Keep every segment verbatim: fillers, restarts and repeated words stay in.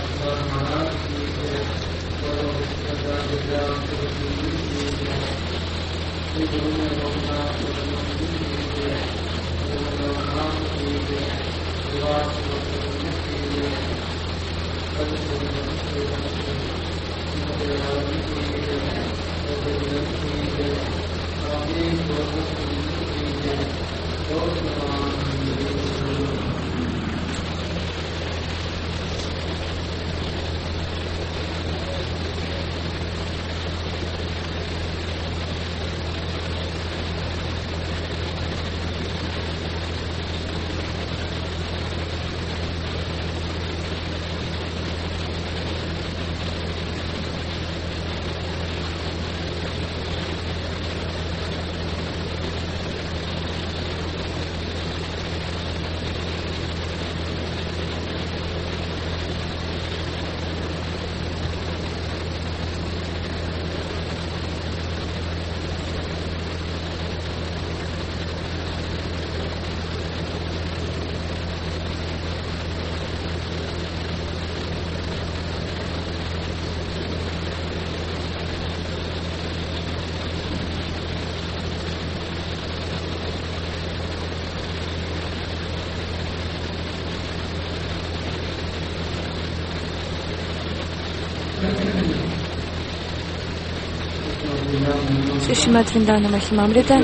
Шримад Вриндавана Махимамрита,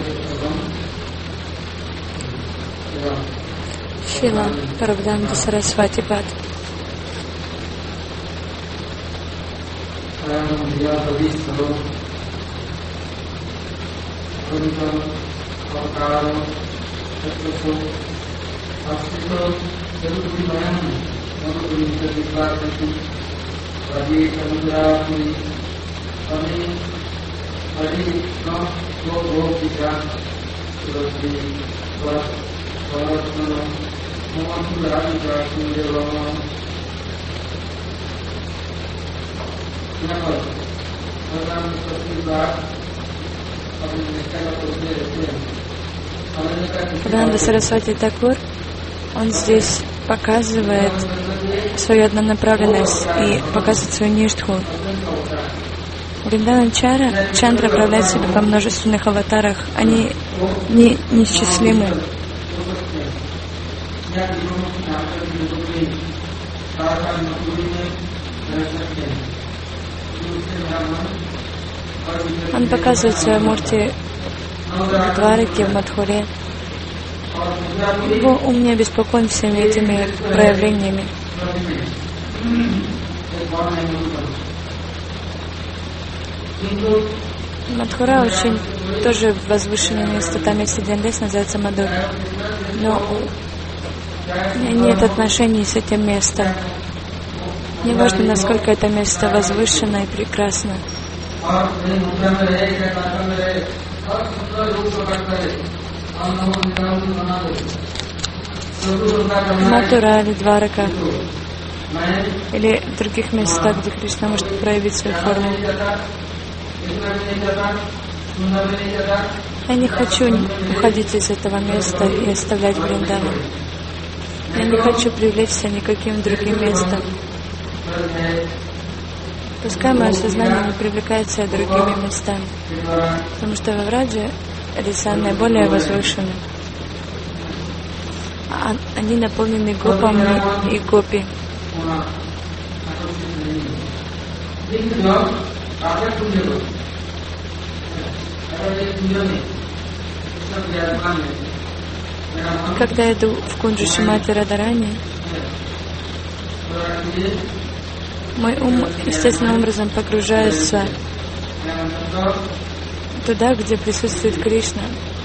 Шрила Парабхананда Сарасвати Пад. Парабхананда Сарасвати Такур, он здесь показывает свою однонаправленность и показывает свою ништху. Вриндаван Чара, Чандра проявляет себя во множественных аватарах, они не, неисчислимы. Он показывает свою мурти в Двараке, в Мадхуре. Его ум не обеспокоен всеми этими проявлениями. Мадхура очень тоже возвышенное место, там есть один лес, называется Мадур. Но у меня нет отношений с этим местом. Не важно, насколько это место возвышено и прекрасно. Матура или Дварака, или в других местах, где Кришна может проявить свою форму. Я не хочу уходить из этого места и оставлять Вриндаван. Я не хочу привлечься никаким другим местом. Пускай мое сознание не привлекается другими местами, потому что во Врадже леса наиболее возвышены. Они наполнены гопами и гопи. Когда я иду в кунджу Шримати Радарани, мой ум естественным образом погружается туда, где присутствует Кришна.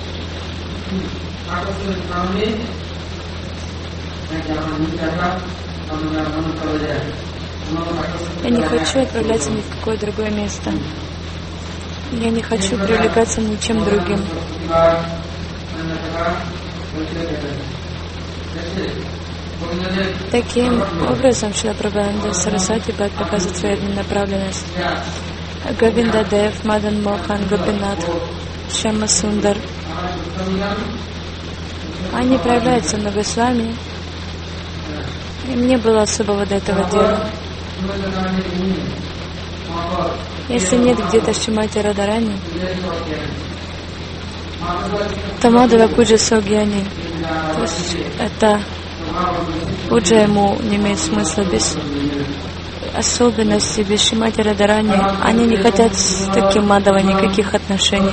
Я не хочу отправляться ни в какое другое место. Я не хочу привлекаться ничем другим. Таким образом, Шрила Прабхупада Сарасвати Пад показывает свою однонаправленность. Говинда Дев, Мадан Мохан, Гопинат, Шьяма Сундар. Они проявляются на Госвами. Им не было особого до этого дела. Если нет где-то Шримати Радхарани, то Мадхава Пуджа Согьяни, то есть это пуджа ему не имеет смысла без особенностей, без Шримати Радхарани. Они не хотят с таким Мадхава никаких отношений.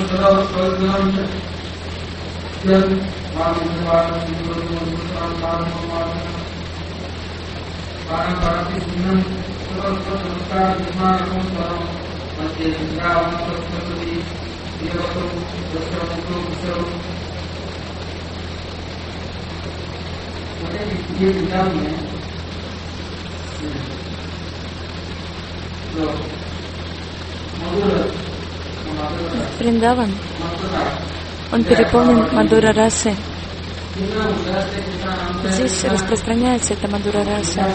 Вриндаван, он переполнен Мадура расы. Здесь распространяется эта Мадура раса.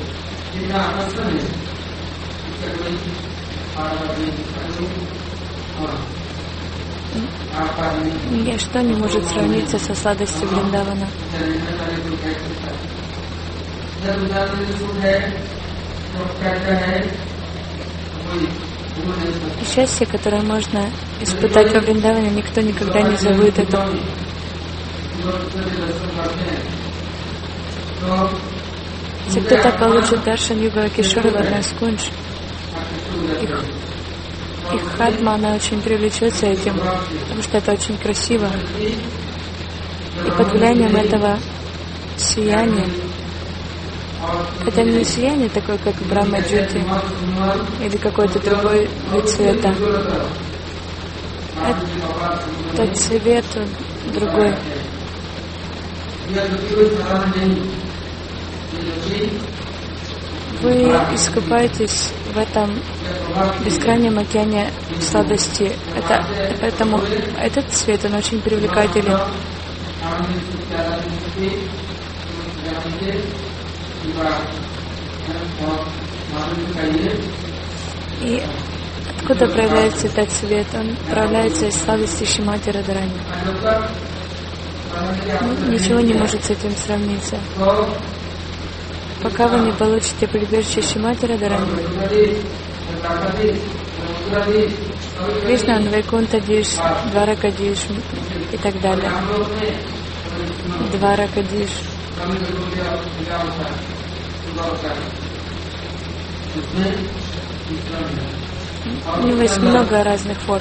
Ничто не может сравниться со сладостью Вриндавана. И счастье, которое можно испытать во Вриндаване, никто никогда не забудет этого. Если кто-то получит даршан Югала Кишора в Радхаскундж, их, их хатма, она очень привлечется этим, потому что это очень красиво. И под влиянием этого сияния, это не сияние такое, как Брахма Джьоти или какой-то другой вид цвета. Это цвет другой. Вы искупаетесь в этом бескрайнем океане сладости. Это, поэтому этот цвет, он очень привлекателен. И откуда проявляется этот цвет? Он проявляется из сладости Шримати Радхарани. Ничего не может с этим сравниться. Пока вы не получите прибежище Шримати Радхарани, Кришна, он Вайкунтха-диш, Дваракадиш и так далее. Дваракадиш. У него есть много разных форм.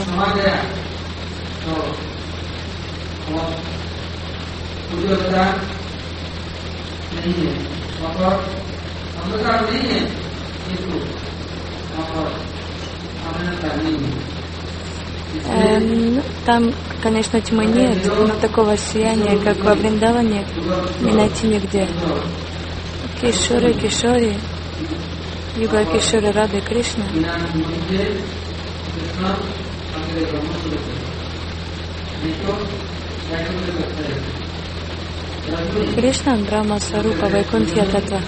Эм, там, конечно, тьмы нет, но такого сияния, как во Вриндаване, не найти нигде. Кишори, Кишори, Юга Кишори, Рады Кришна. Кришна, Брахма Сварупа, Вайкунтхья Татва.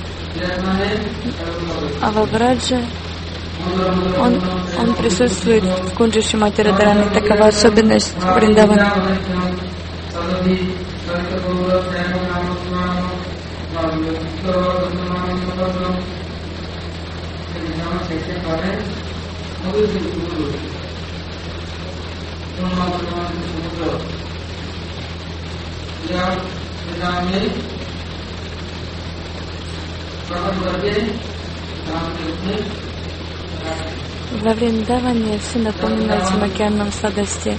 А во Врадже он, он присутствует в Кунджи Шримати Радхарани. Такова особенность Вриндавана. Во Вриндаване все наполнено этим океаном сладости.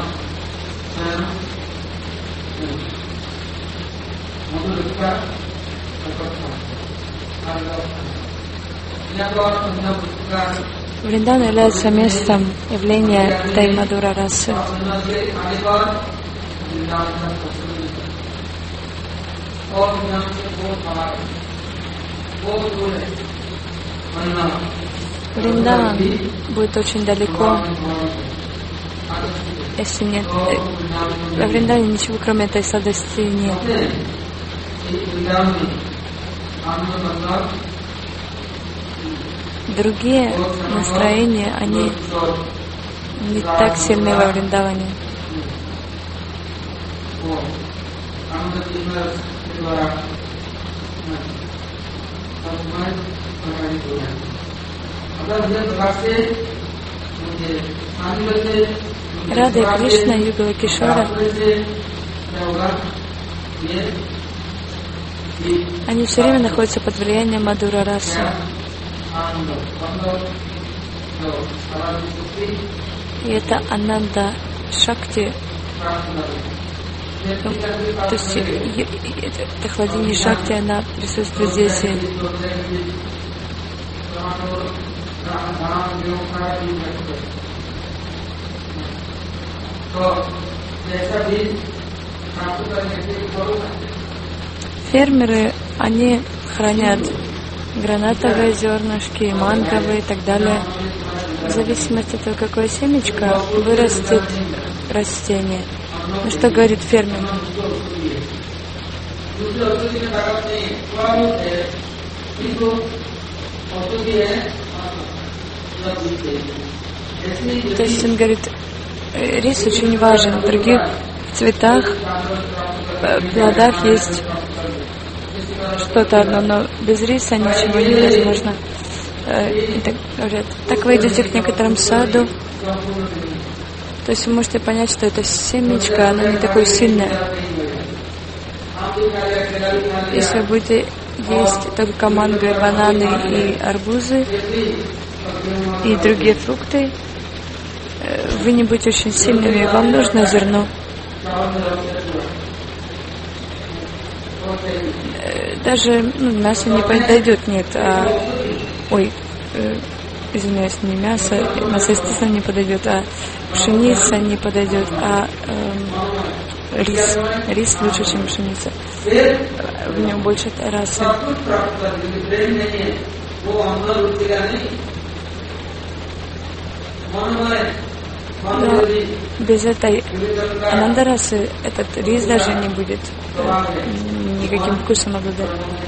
Вриндаван является местом явления этой Мадура расы. Вриндаван будет очень далеко, если нет. Во Вриндаване ничего, кроме этой сладости, нет. Другие настроения, они не так сильны во Вриндаване. Рада и Кришна, Югала Кишора, они все время находятся под влиянием Мадхура расы. И это Ананда Шакти, ну, то есть это хладение Шакти, она присутствует здесь. Фермеры, они хранят гранатовые зернышки, манговые и так далее. В зависимости от того, какое семечко, вырастет растение. Ну что говорит фермер? То есть он говорит, рис очень важен. В других цветах, плодах есть что-то одно, но без риса ничего невозможно. И так говорят, так вы идете к некоторому саду, то есть вы можете понять, что это семечко, оно не такое сильное. Если вы будете есть только манго, и бананы и арбузы и другие фрукты, вы не будете очень сильными, вам нужно зерно. Даже ну, мясо не подойдет, нет, а ой, э, извиняюсь, не мясо, мясо естественно не подойдет, а пшеница не подойдет, а э, рис. Рис лучше, чем пшеница. В нем больше расы. Но без этой анандарасы этот рис даже не будет никаким вкусом обладать.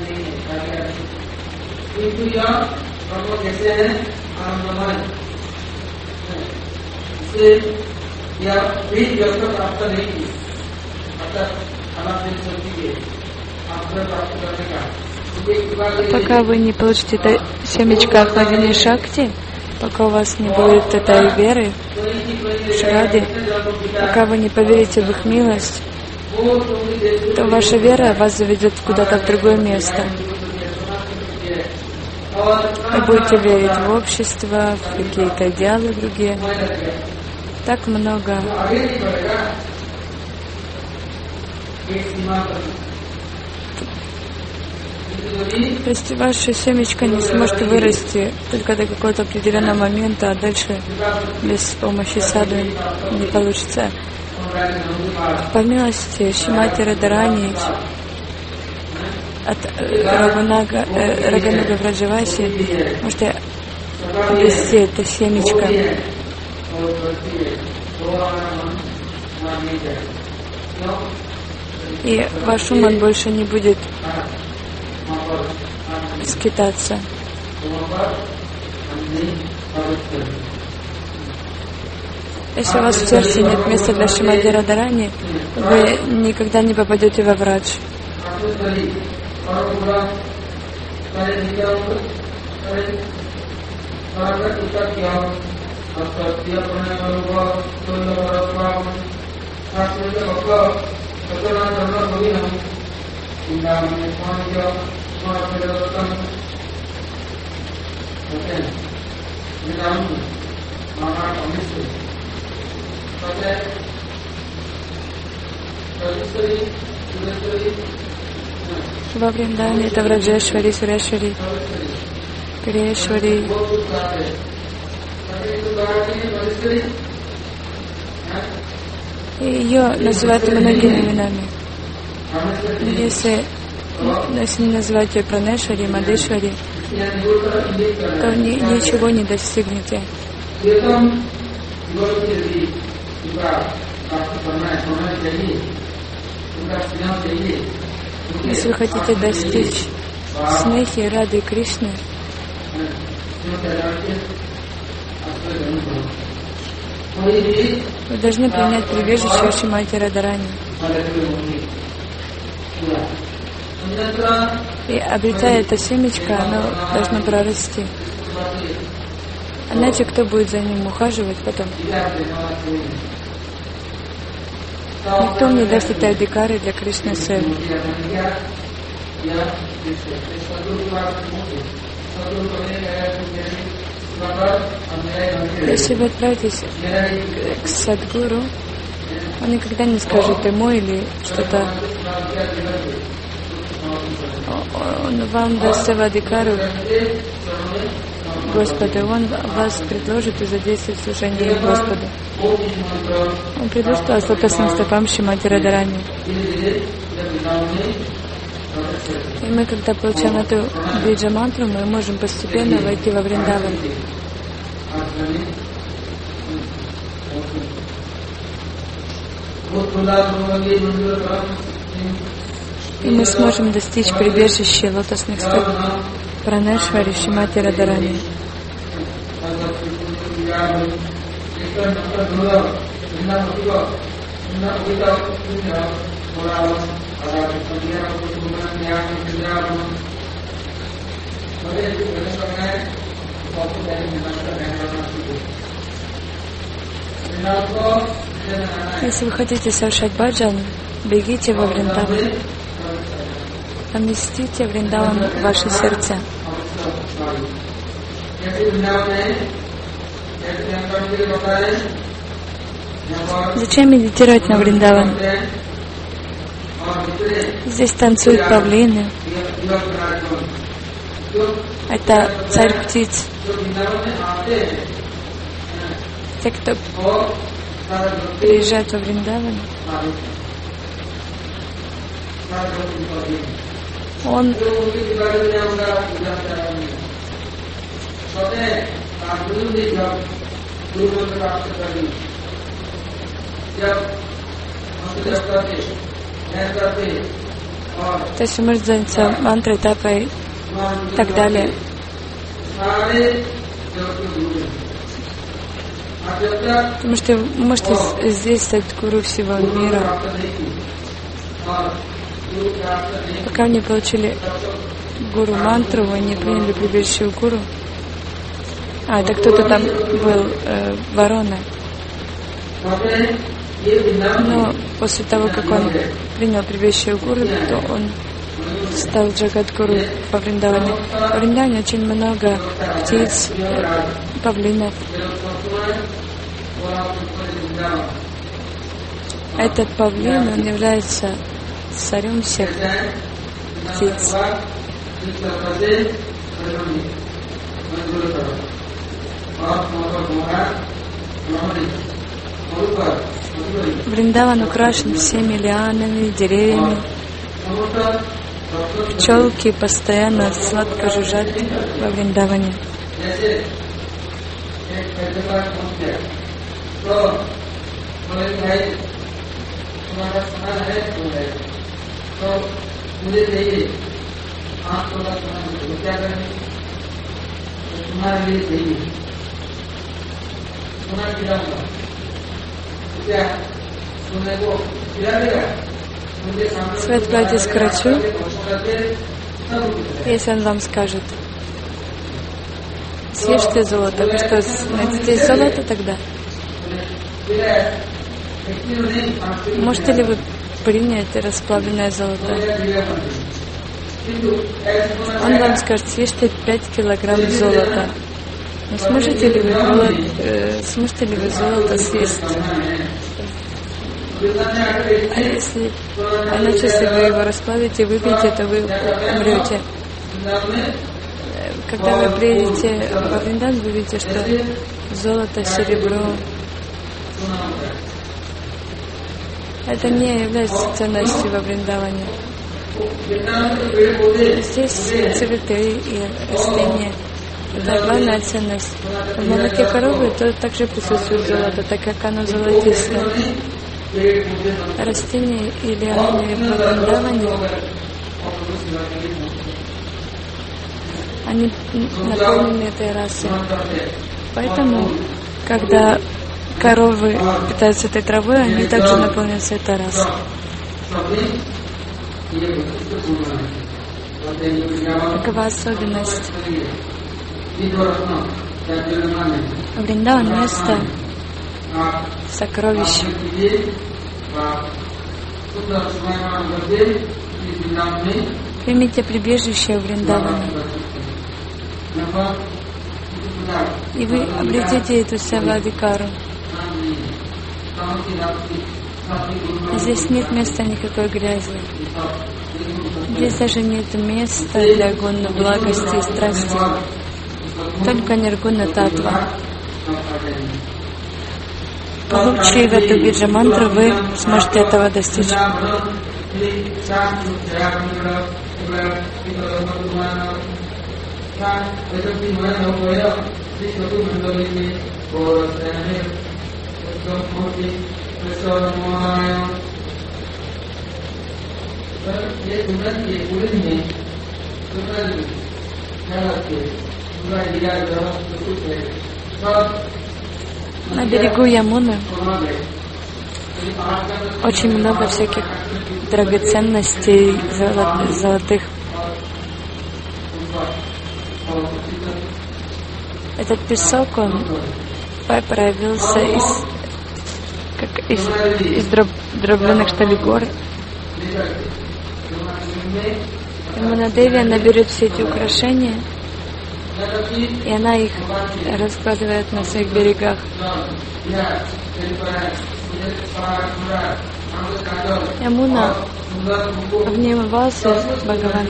Пока вы не получите это семечко охладения Шакти, пока у вас не будет этой веры, Шради, пока вы не поверите в их милость, то ваша вера вас заведет куда-то в другое место. Вы будете верить в общество, в какие-то идеалы другие. Так много. То есть ваше семечко не сможет вырасти только до какого-то определенного момента, а дальше без помощи саду не получится. По милости Шримати Радарани от Рагунага, э, Рагануга Враджаваси можете обрести это семечко. И ваш ум он больше не будет скитаться. Если у вас в сердце нет места для Шримати Радарани, вы никогда не попадете во Врадж. Во Вриндаване это Враджешвари, Сурешвари, Крешвари. И ее называют многими именами. Если, если не называть ее Пранешвари, Мадешвари, то ни, ничего не достигнете. Если вы хотите достичь снехи, Рады Кришны, вы должны принять прибежище Шримати Радарани. И обретая это семечко, оно должно прорасти. Иначе кто будет за ним ухаживать потом? Никто мне даст этой адикары для Кришна Севы. Если вы отправитесь к Садгуру, он никогда не скажет ему или что-то. Он вам даст Севадикару Господу, он вас предложит и задействует служение Господу. Он предложит вас лотосным стопам Шримати Радарани. И мы, когда получаем эту биджа-мантру, мы можем постепенно войти во Вриндаван. И мы сможем достичь прибежища лотосных стоп Пранешвари Шримати Радарани. Если вы хотите совершать баджан, бегите во Вриндаван. Поместите Вриндаван в ваши сердца. Зачем медитировать на Вриндаван? Здесь танцуют павлины. Это царь птиц. Те, кто приезжает во Вриндаван, он то есть он может заняться мантрой, тапой и так далее. Потому что вы можете здесь стать гуру всего мира. Пока вы не получили гуру мантру, вы не приняли прибежище у гуру. А, это кто-то там был, э, ворона. Но после того, как он принял прибежище у гуру, то он стал джагат-гуру во Вриндаване. В Вриндаване очень много птиц, павлинов. Этот павлин, он является царем всех птиц. Вриндаван украшен всеми лианами, деревьями. Пчелки постоянно сладко жужжат во Вриндаване. Свет платье скорочу, если он вам скажет: съешьте золото. Вы что, найдете золото тогда? Можете ли вы принять расплавленное золото? Он вам скажет: съешьте пять килограмм золота. Но сможете ли вы, э, сможете ли вы золото съесть? А если, а иначе, если вы его расплавите и выпьете, то вы умрете. Когда вы приедете во Вриндаван, вы видите, что золото, серебро, это не является ценностью во Вриндаване. Здесь цветы и растения. Это главная ценность. В молоке коровы то также присутствует золото, так как оно золотистое. Растения и лианы в Вриндаване, они наполнены этой расой. Поэтому, когда коровы питаются этой травой, они также наполняются этой расой. Такова особенность Вриндаван — место сокровища. Примите прибежище у Вриндавана, и вы обретете эту савадикару. Здесь нет места никакой грязи. Здесь даже нет места для гунна, благости и страсти. Только ниргуна татва. Получив эту биджа мантру, вы сможете этого достичь. На берегу Ямуны очень много всяких драгоценностей золотых. Этот песок, он проявился из, как из, из дроб, дробленых, что ли, гор. Ямунадеви, она берет все эти украшения, и она их раскладывает на своих берегах. Ямуна обнимался с Бхагаван.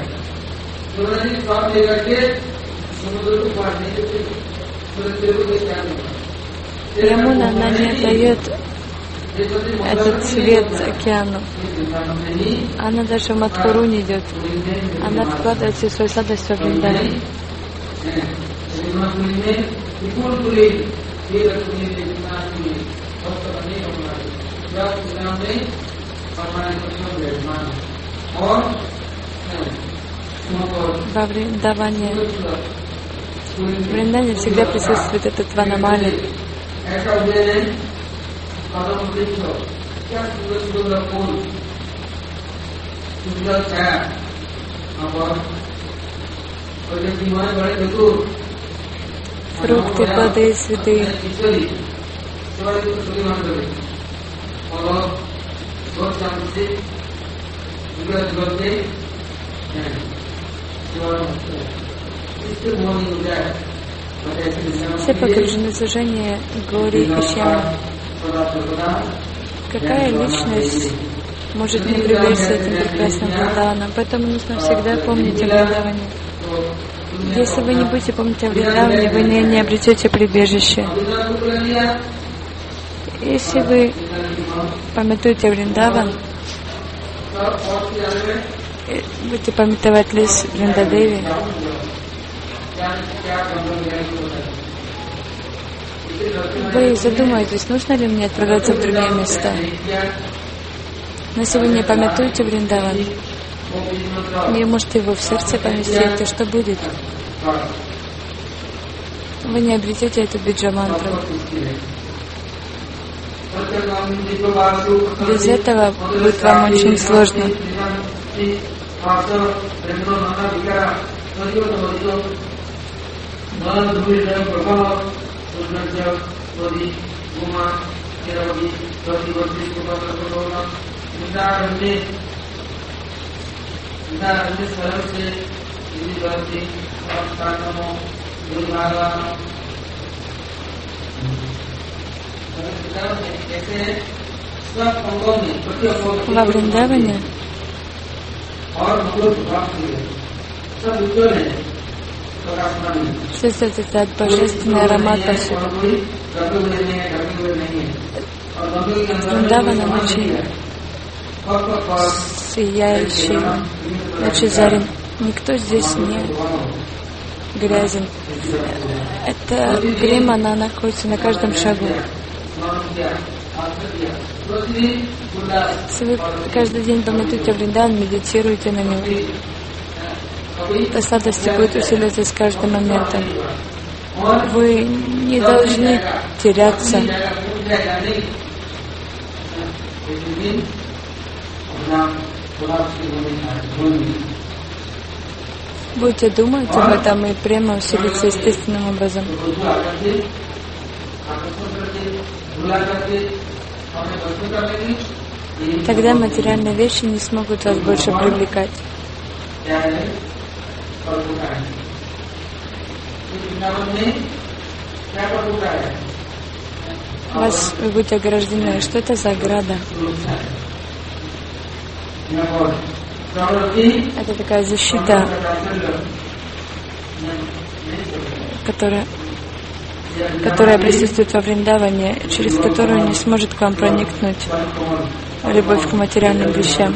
Ямуна, она не отдает этот цвет океану. Она даже в Мадхуру не идет. Она вкладывает всю свою сладость во Вриндаван. Во Вриндаване, в Вриндаване всегда присутствует этот Ванамали. Фрукты, плоды, цветы. Все погружены в служение Гори и Шьямы. Какая личность может не привлечься этим прекрасным Вриндаваном? Поэтому нужно всегда помнить о Вриндаване. Если вы не будете помнить о Вриндаване, вы не, не обретете прибежище. Если вы памятуете о Вриндаван, будете памятовать лес Вриндадеви, вы задумаетесь, нужно ли мне отправляться в другие места. Но если вы не памятуете Вриндаван, не можете его в сердце поместить, то что будет? Вы не обретете эту биджа-мантру. Без этого будет вам очень сложно. Во Вриндаване чувствует этот божественный аромат повсюду. Вриндаван очень сияющий, лучезарен. Никто здесь не грязен. Эта крема, она находится на каждом шагу. Если вы каждый день памятуете о Вриндаване, медитируете на него, то сладость будет усиливаться с каждым моментом. Вы не должны теряться. будете думать об этом, и према усилится естественным образом. Тогда материальные вещи не смогут вас больше привлекать. Вас, вы будете ограждены. Что это за ограда? Это такая защита, которая, которая присутствует во Вриндаване, через которую не сможет к вам проникнуть любовь к материальным вещам.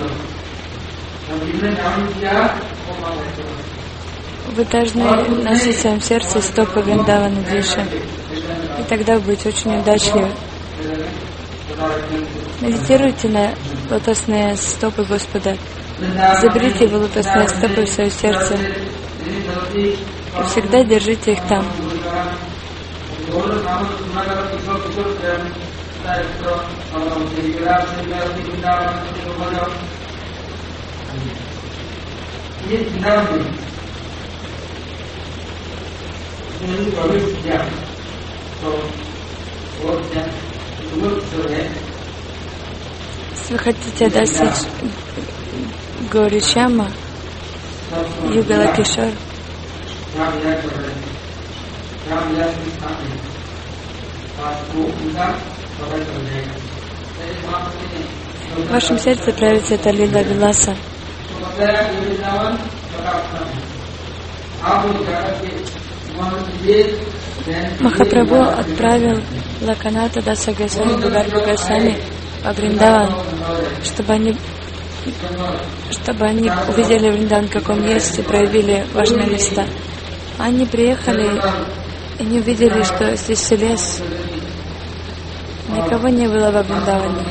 Вы должны носить в своем сердце стопы Вриндавана Диша, и тогда вы будете очень удачливы. Медитируйте на лотосные стопы Господа. Заберите его лотосные стопы в свое сердце и всегда держите их там. Если вы хотите достичь Гауришяма, Югала Кишор, в вашем сердце проявится эта лила Виласа. Махапрабху отправил Лаканата Даса Госвами, Бугарбу Госвами во Вриндаван, чтобы они, чтобы они увидели Вриндаван, как он есть, и проявили важные места. Они приехали и не увидели, что здесь лес. Никого не было во Вриндаване.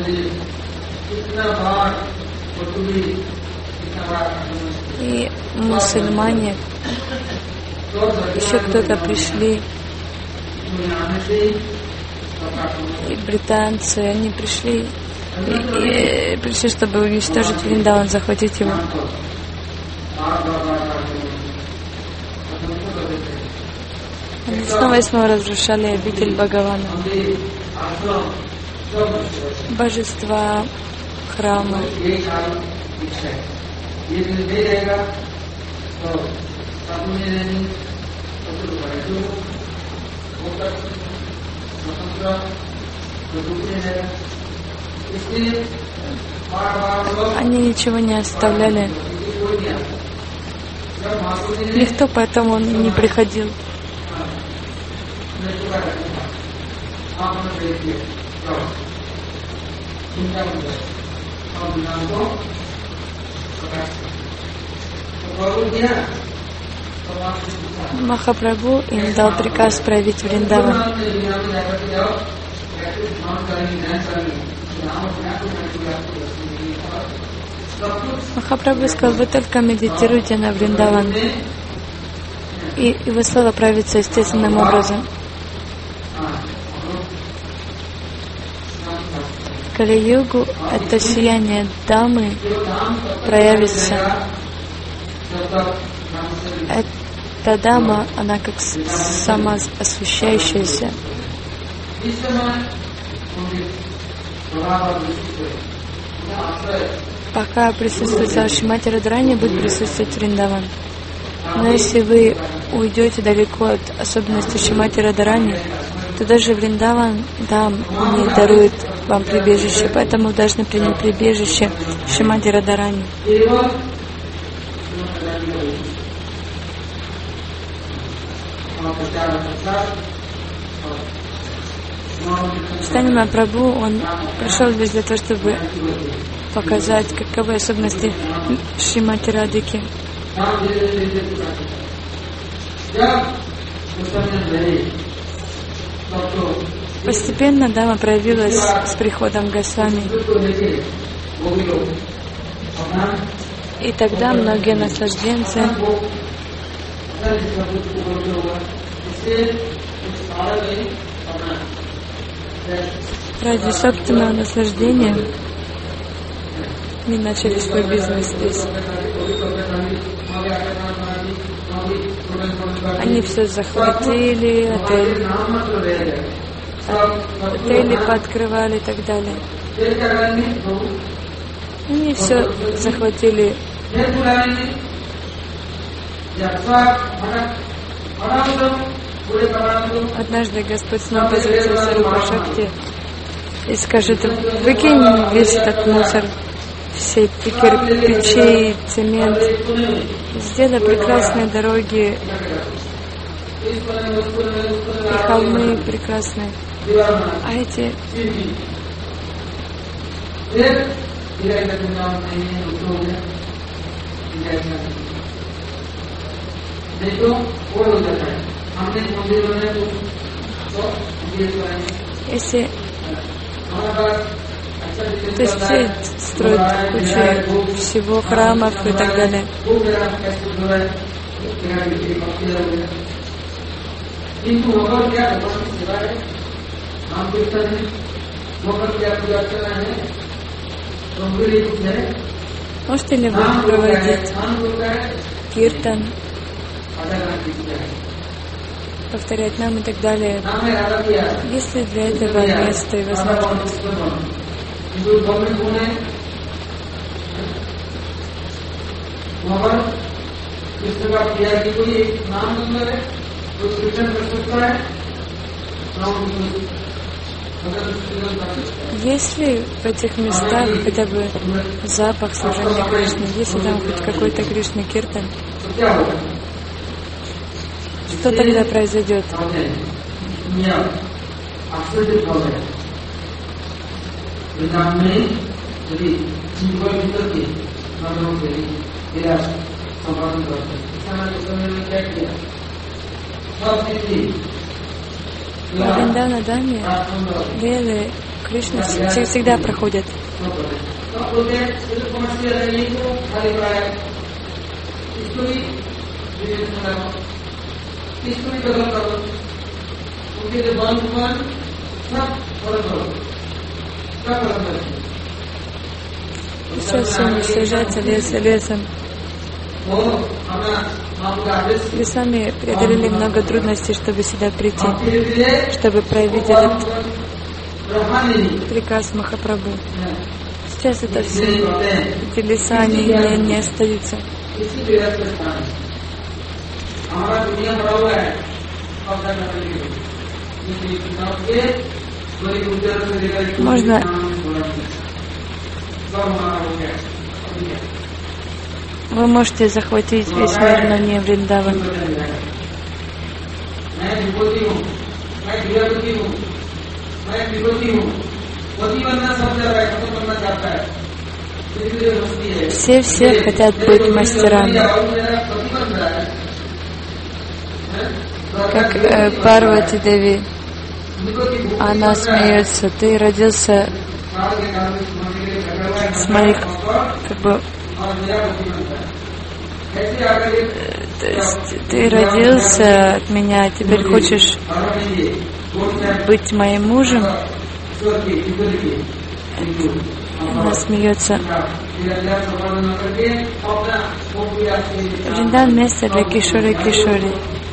И мусульмане, еще кто-то пришли, и британцы, они пришли, и, и пришли, чтобы уничтожить Вриндаван, захватить его. Они снова и снова разрушали обитель Бхагавана, божества, храмы. Они ничего не оставляли. Никто поэтому не приходил. Махапрабху им дал приказ проявить Вриндаван. Махапрабху сказал: вы только медитируйте на Вриндаван, и его слово проявится естественным образом. В Кали-югу это сияние Дамы проявится. Эта Дама, она как самоосвещающаяся. Пока присутствует Шримати Радхарани, будет присутствовать Вриндаван. Но если вы уйдете далеко от особенностей Шримати Радхарани, то даже Вриндаван там не дарует вам прибежище. Поэтому вы должны принять прибежище Шримати Радхарани. Чайтанья Махапрабху, он пришел здесь для того, чтобы показать, каковы особенности Шримати Радхики. Постепенно Дама проявилась с приходом Госвами. И тогда многие наслажденцы ради собственного наслаждения не начали свой бизнес здесь. Они все захватили, отель, отели пооткрывали и так далее. Они все захватили. Однажды Господь снова позовет Сварупа Шакти и скажет: выкинь весь этот мусор, все эти кирпичи, цемент, сделай прекрасные дороги и холмы прекрасные. А эти если то есть все строят кучу всего, храмов и так далее. Можете ли вы проводить киртан, повторять нам и так далее? Есть ли для этого место и возможность? Есть ли в этих местах хотя бы запах служения Кришны? Есть ли там хоть какой-то Кришна киртан? Что тогда произойдет? В Вриндаване лилы Кришны всегда проходят. Все, все уничтожается лес и лесом. Вы сами преодолели много трудностей, чтобы сюда прийти, чтобы проявить этот приказ Махапрабху. Сейчас это все, эти леса, они не, не остаются. Можно вы можете захватить весь мир, но не Вриндаван. Все все хотят быть мастерами. Как э, Парвати Деви, она смеется: ты родился с моих, как бы, то есть ты родился от меня, теперь хочешь быть моим мужем? Она смеется. Вриндан — место для кишори кишори.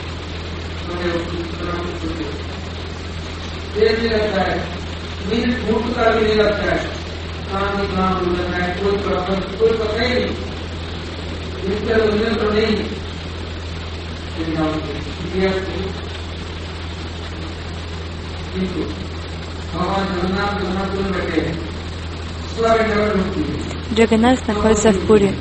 Джаганнат находится в Пури.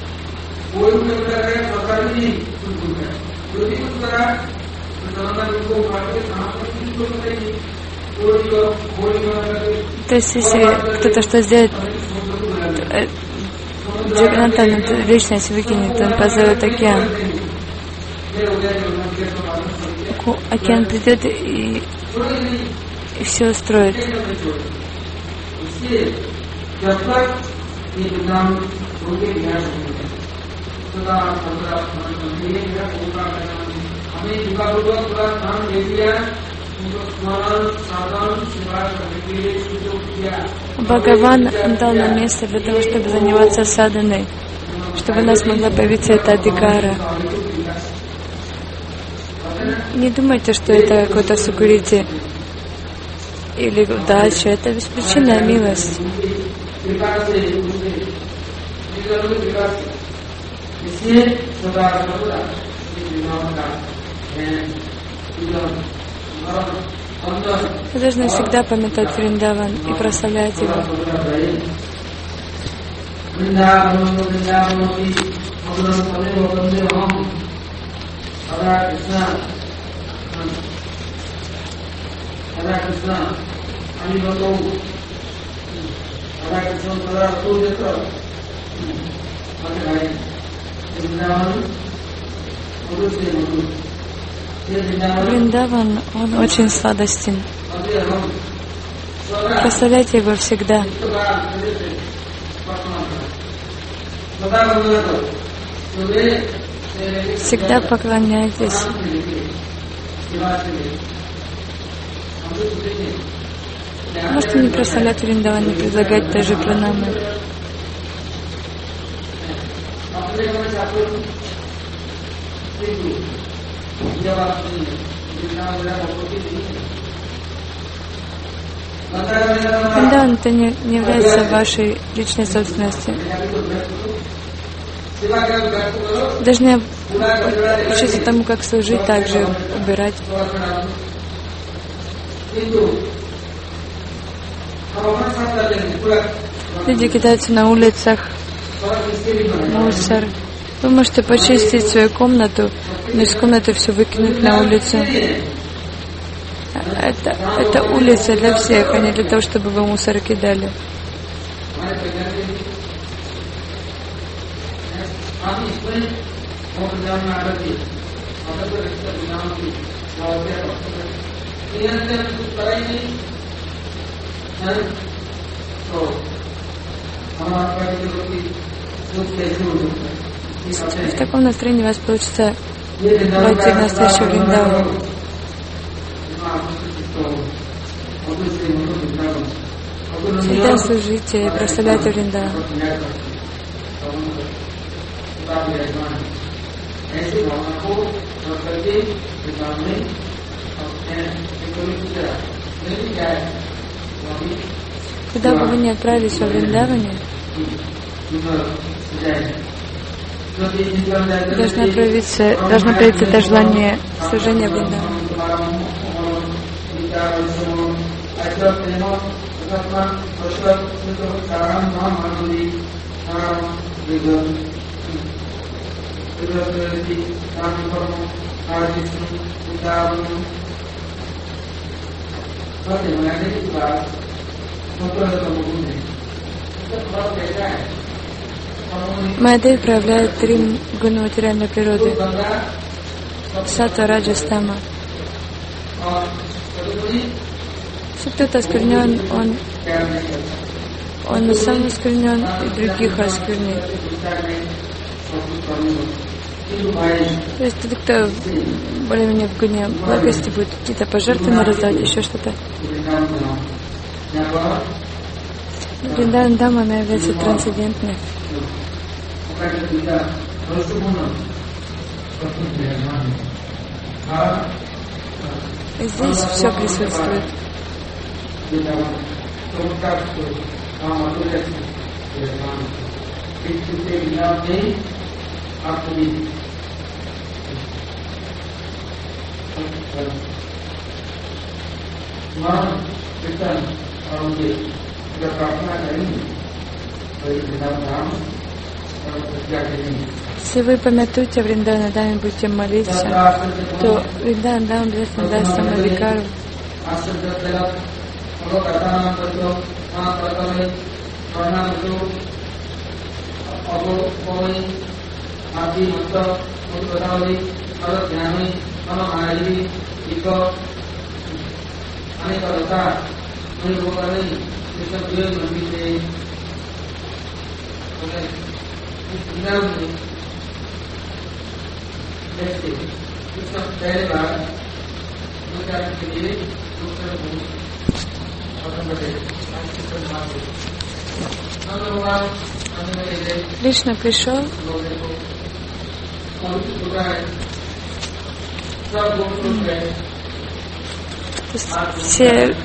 То есть, если кто-то что сделает, Джаганната личность выкинет, он позовет океан. Океан придет и, и все устроит. Бхагаван дал нам место для того, чтобы заниматься саданой, чтобы у нас могла появиться эта адхикара. Не думайте, что это какой-то сукурити или удача. Это беспричинная милость. Вы должны всегда памятать Вриндаван и прославлять его. Вриндаван, он очень сладостен. Прославляйте его всегда. Всегда поклоняйтесь. Можете не прославлять Вриндаван, не предлагать даже пранамы. Вриндаван это не, не является вашей личной собственностью. Должны учиться тому, как служить, также убирать. Люди кидаются на улицах, мусор. Вы можете почистить свою комнату, но из комнаты все выкинуть на улицу. Это, это улица для всех, а не для того, чтобы вы мусор кидали. В таком настроении у вас получится войти в настоящий Вриндаван. Всегда служите и прославляйте Вриндаван. Куда бы вы ни отправились во Вриндаване, должно проявиться, должно проявиться это желание служения Вриндавану. Майадева проявляет три гуна материальной природы. Сатва, раджас, тама. Если кто-то осквернен, он, он сам осквернен и других осквернит. То есть тот, кто более-менее в гуне благости, будет какие-то пожертвования раздавать, еще что-то. Вриндаван Дама, она является трансцендентной. И здесь все присутствует. Если вы помятуете Вриндавана Даме, будете молиться, то Вриндаван Дама обязательно даст самовикару. Кришна пришел То есть все,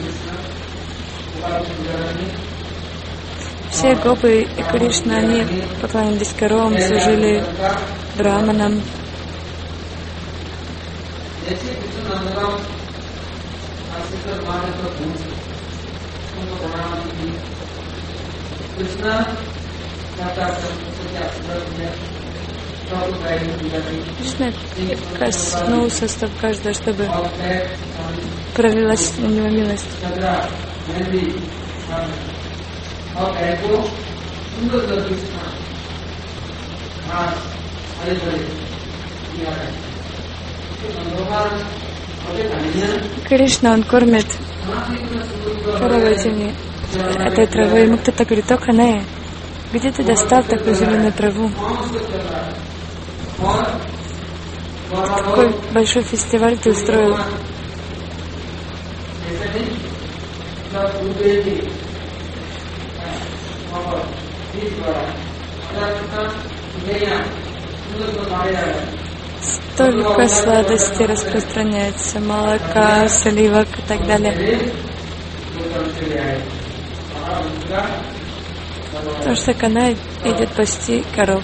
все гопы и Кришна, они поклонялись коровам, служили браманам. Кришна коснулся стоп каждого, чтобы пролилась на него милость. Кришна, он кормит корову этими, этой травой. Ему кто-то говорит: о, Каная, где ты достал такую зеленую траву? Какой большой фестиваль ты устроил? Столько сладостей распространяется, молока, сливок и так далее. Потому что Канай идет пасти коров.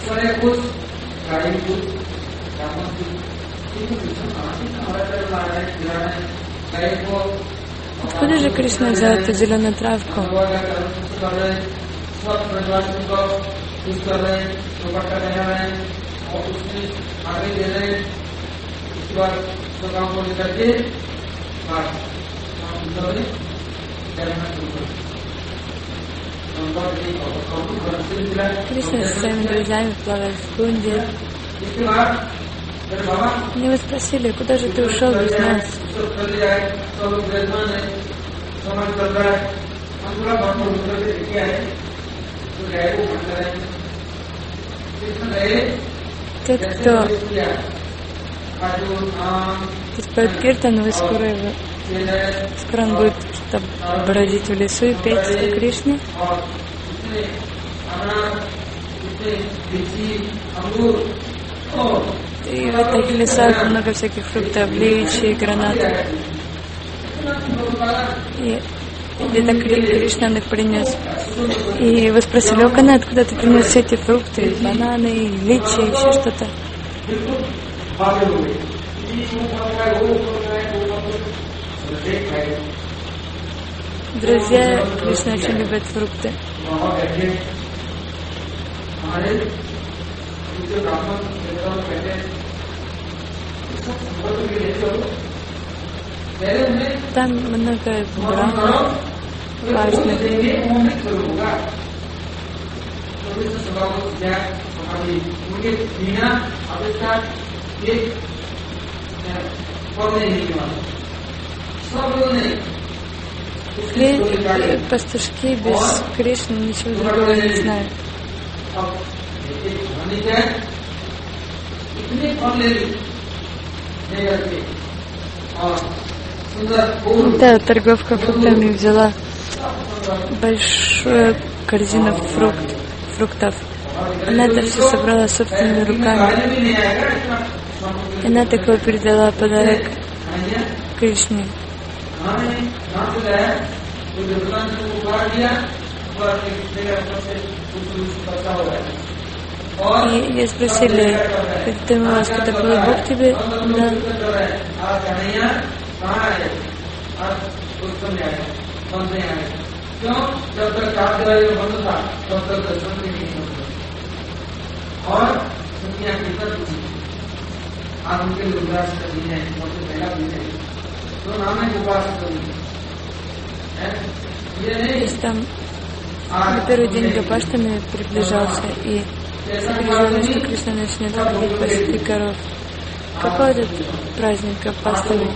Откуда же Кришна взял эту зеленую травку? Кришна со своими друзьями плавает в Кунде. Его спросили: куда же ты ушел без нас? Тот, кто споет киртан, вы скоро его, скоро он будет бродить в лесу и петь о Кришне. И в этих лесах много всяких фруктов, личи, гранатов. И где-то Кришна их принес. И его спросили: о, Канай, откуда ты принес все эти фрукты, бананы, личи, еще что-то? Друзья Кришны очень любят фрукты. Там много браманов важных. И пастушки без Кришны ничего другого не знают. Да, торговка фруктами взяла большую корзину фрукт, фруктов. Она это все собрала собственными руками. И она такой передала подарок Кришне. И ее спросили: ты молилась, что такой Бог тебе? Да. То есть там на первый день Гопаштами приближался, и переживали, что Кришна начнет ходить пасти коров. Какой этот праздник Гопаштами?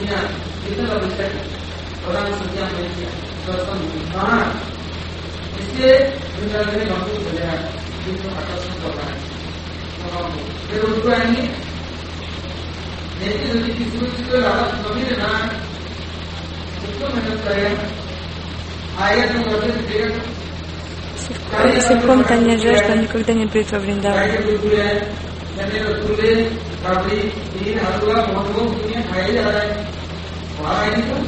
Если в ком-то не жажда, он никогда не придет во Вриндаван. कभी तीन हलवा बहुत लोग दुनिया खाई जा रहा है, वहाँ आई तो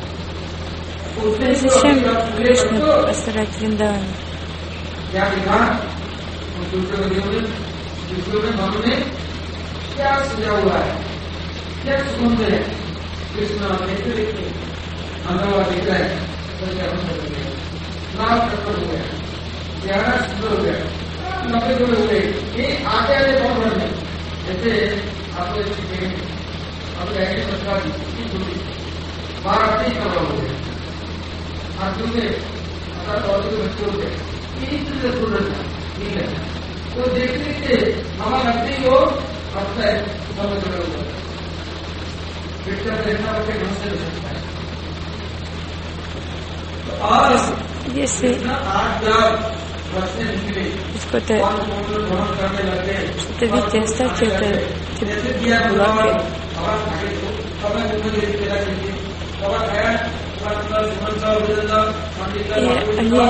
Зачем Кришна построить Вриндаван? क्या लिखा दूसरे में दूसरे में मन में क्या सजा हुआ है, क्या सुगंध है, कृष्ण देखते देखते अंदर दिख रहा है, तो क्या नाम प्रकट हो गया, ज्यादा सुंदर हो गया, नब्बे जोड़े हो गए, ये आगे आगे बहुत बढ़ गए। जैसे आपको अब ऐसे सरकार बारह आते ही कवर हो गए, हाथों में अर्थात औरतों के बच्चे हो गए, तीन से सूरज ठीक है, तो देखते देखते हवा लगते ही वो अपना है सब जुड़े हुए पिक्चर देखना उसके ढंग से हो सकता है। तो आज Если आठ हजार वर्ष से निकले что-то भ्रमण करने लगे, что-то видите, оставьте это जैसे किया лапы. हवा खाए तो हवा घूमने के लिए चाहिए, हवा खाया И они,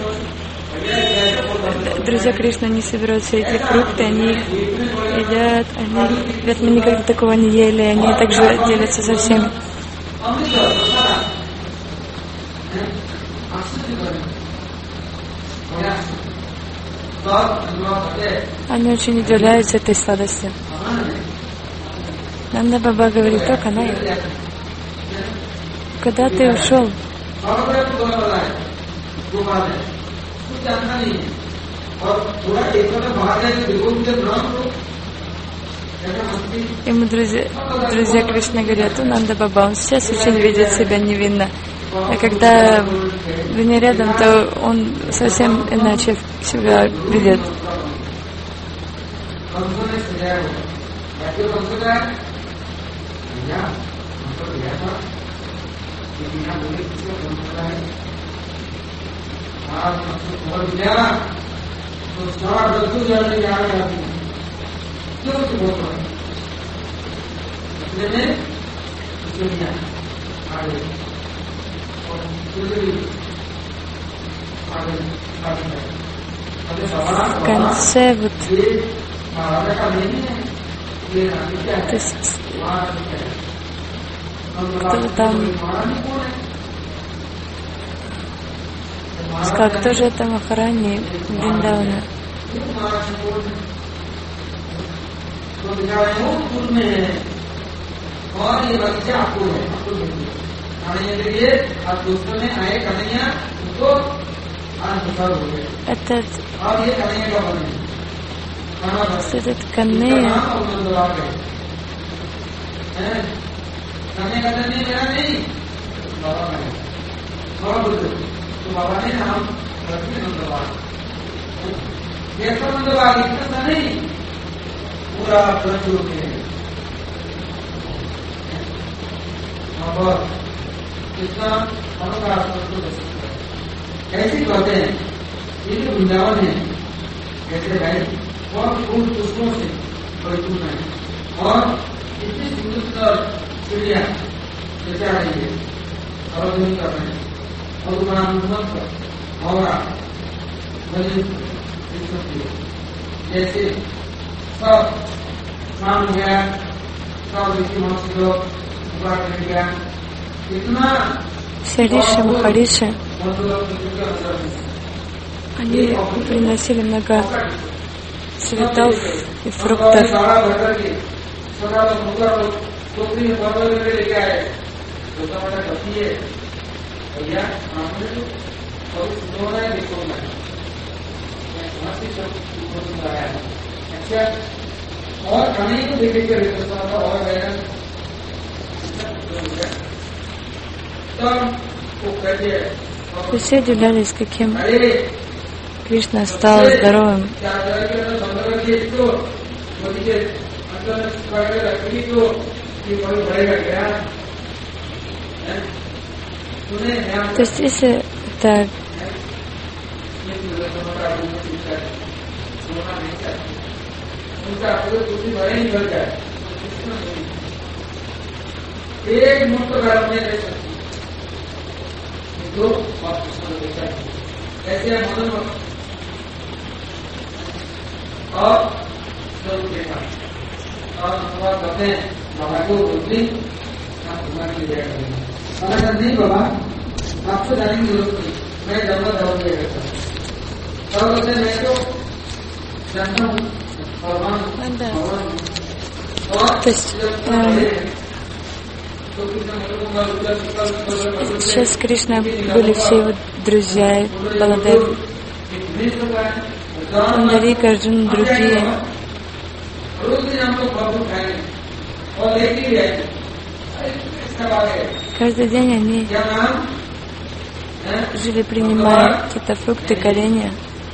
друзья Кришны, они собирают все эти фрукты, они их едят, они говорят, мы никогда такого не ели, они также делятся со всеми. Они очень удивляются этой сладости. Нанда Баба говорит, только на их. Когда ты ушел, ему друзья, друзья Кришны говорят, у Нанда Баба, он сейчас очень ведет себя невинно. А когда вы не рядом, то он совсем иначе себя ведет. В конце вот то есть кто-то там сказал, кто же это Махарани Вриндавана? Этот, этот Канея, ऐसी बातें हैं, ये जो वृंदावन है, कैसे भाई बहुत फूल पुष्पों से परिपूर्ण है और इतनी सुंदर चिड़िया बचा रही है, अवधि कर रहे हैं और तुम्हारा और जैसे सब शाम गया, सब ऋषि महर्षि लोग पूरा कर गया, इतना Шариша, Махариша, они приносили много цветов и фруктов. Все удивлялись, каким Кришна стал здоровым. То есть, если это एक मुक्त भारत में रह सकती दो बात देखा ऐसे मदन और देखा और बाबा कहते हैं बाबा को बोलते आप भगवान की जय करें। बाबा कहते नहीं बाबा आपको जाने की जरूरत नहीं, मैं जाऊंगा जाऊंगा करता हूँ। बाबा कहते हैं मैं तो जानता हूँ भगवान भगवान Сейчас Кришна были все его друзья, Баладев, Пундарика, Арджуна, другие. Каждый день они жили, принимая какие-то фрукты, коренья.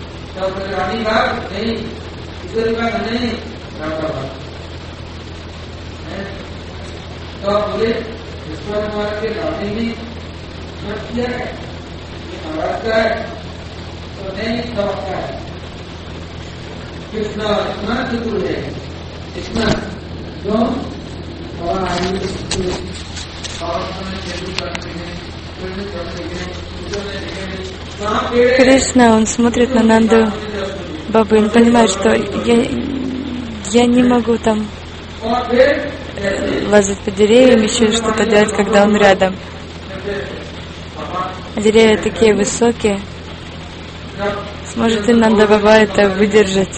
तो बोले ईश्वर महाराज के गाने में मत किया है, ये महाराज का है तो नहीं समझता है। कृष्ण इतना चतुर है, इतना जो और आयु Кришна, он смотрит на Нанду Бабу, он понимает, что я, я не могу там лазать по деревьям, еще что-то делать, когда он рядом. А деревья такие высокие. Сможет ли Нанда Баба это выдержать?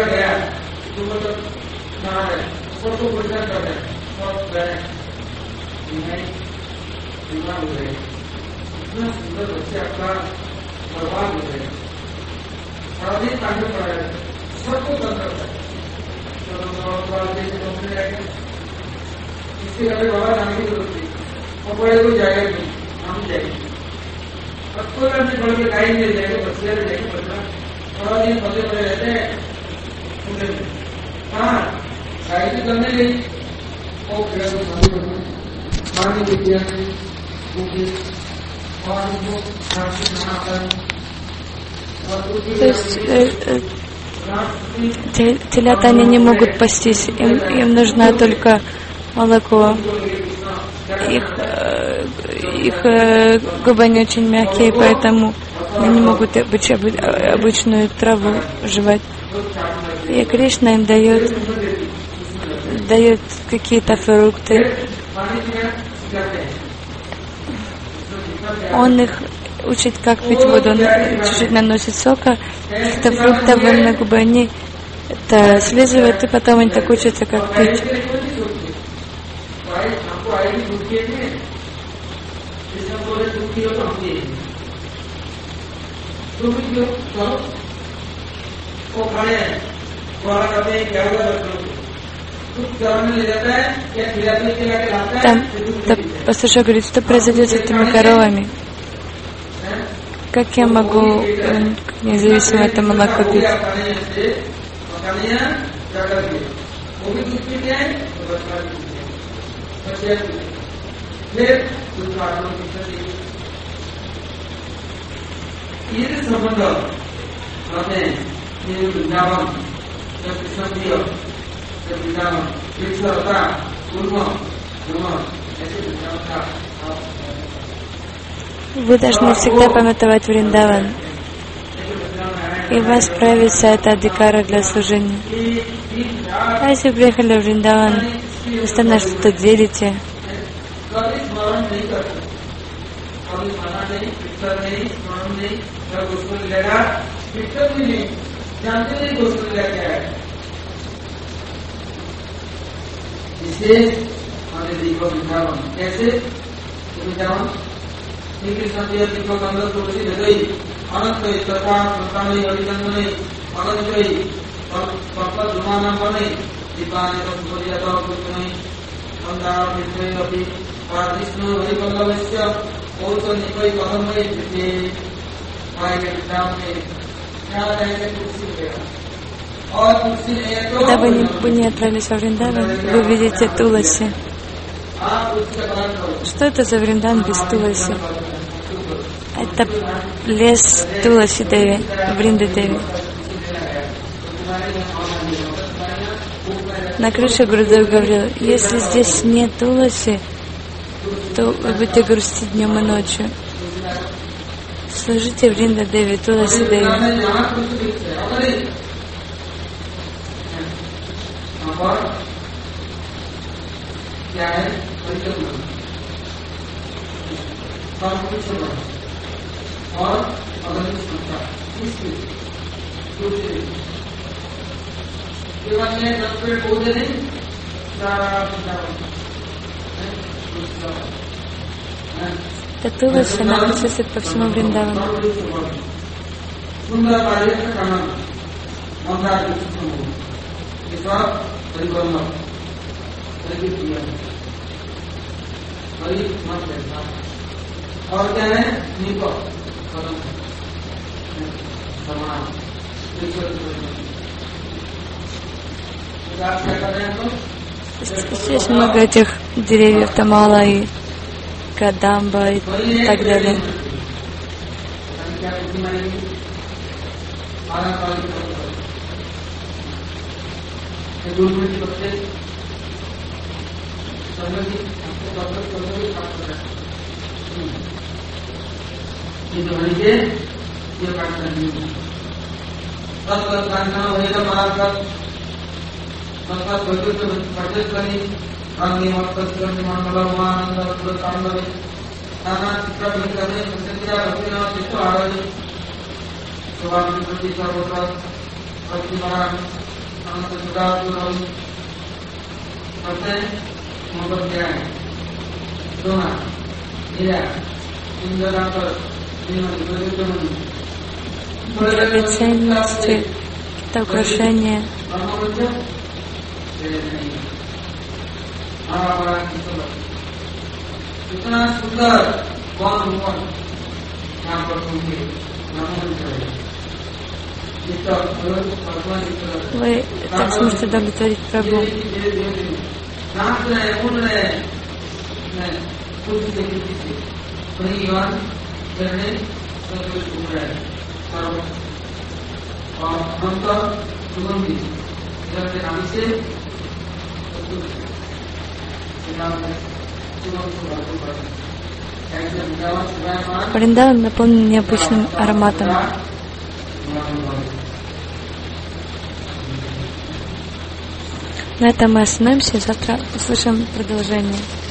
इसके अगर बाबा जाने की जरूरत नहीं और बड़े कोई जाएगा नहीं, हम जाएंगे और कोई अपने बड़े के गाय मिल जाएगा, बच्चे मिल जाएंगे, बच्चा थोड़ा दिन फंसे पड़े रहते हैं। हाँ गाय की करने गई और फिर पानी की दिया और उनको То есть э, э, телята они не могут пастись, им, им нужна только молоко. Их, э, их э, губы не очень мягкие, поэтому они не могут обыч, обычную траву жевать. И Кришна им дает, дает какие-то фрукты. Он их учит, как пить воду. Он чуть-чуть наносит сока, каких-то фруктов на губы, они это слизывают, и потом они так учатся, как пить. Там, там пастушок говорит, что произойдет с этими коровами. Как я могу независимо это молоко пить? Вы должны всегда памятовать Вриндаван, и вас правится эта адикара для служения. А если вы приехали в Вриндаван, вы постоянно что-то делите, अनंत तथा संतानी अभिनंदने अनंतई संपद जुमानंबने दीपाने संपदियात कुतुने मंदार विष्णु अपि विष्णु हरिवल्लभस्य औच निपै कदमै विते आये विदामे न्याय कुर्सी गया और कुर्सी ने तो когда вы не, вы не отправились во Вриндаван, вы видите Туласи. Что это за Вриндан без Туласи? Это лес Туласи Деви, Вринда Деви. На крыше Гурудев говорил, если здесь нет Туласи, то вы будете грустить днем и ночью. Служите Вринда Деви, Туласи Деви. क्या है परिक्रम और अगर इसके दूसरे केवल ये दस पेड़ पौधे नहीं Тату Вайшнава присутствует по всему Вриндавану. सुंदर कार्य का काम मंदार इसका परिक्रम किया और क्या है नीप क्या कर रहे हैं तो здесь много этих деревьев, Тамала и Кадамба и так далее. Драгоценности, какие-то украшения. Вы так сможете удовлетворить Прабху. Вриндаван наполнен необычным ароматом. На этом мы остановимся и завтра услышим продолжение.